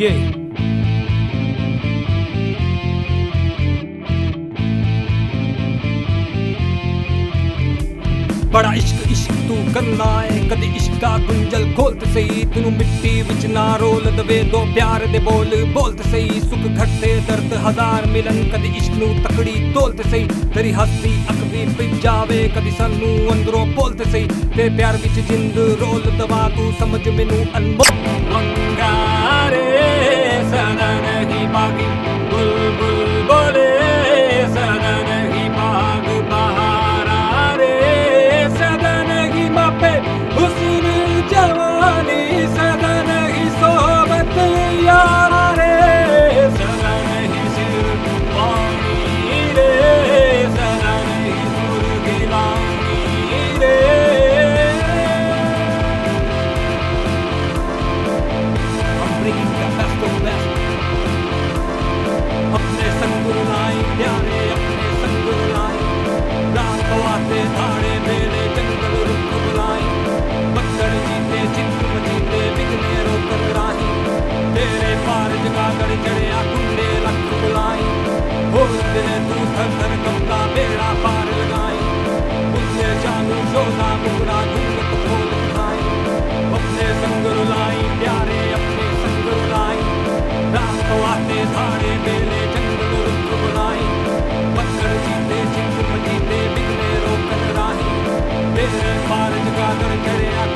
ये बड़ा इश्क इश्क तू करना है कदी इश्का गुंजल खोलते सही तेनू मिट्टी विच ना रोल दवे दो प्यार दे बोल बोलते सही सुख घटते दर्द हजार मिलन कदी इश्क नू तकड़ी तोलते सही तेरी हंसी अख भी पिज जावे कदी सानू अंदरों बोलते सही ते प्यार विच जिंद रोल दवा तू समझ मैनू अनमोल अंगारे सनन ही बागी बुलबुल बोले सनन ही बाग बहारा रे सदन ही मापे हुस्न जवानी सदन ही सोबत यार रे सदन ही सिर पानी रे सदन ही सुर गिलानी रे I'm bringing the best of best अपने संग रुलाई प्यारे अपने संग रुलाई रात को आते धारे मेले जंगल रुक बुलाई पत्थर जीते चित्र जीते बिगने रोकर राही तेरे पार जगाकर चढ़िया कुंडे लख बुलाई हो तेरे तू थर थर कपड़ा बेड़ा पार लगाई उसने जानू शोधा मुकड़ा घूंघट खोल दिखाई अपने संग रुलाई प्यारे अपने संग रुलाई रात को आते धारे मेले जंगल रुक बुलाई पत्थर जीते चित्र जीते बिगने रोकन राही तेरे पार जगाकर चढ़िया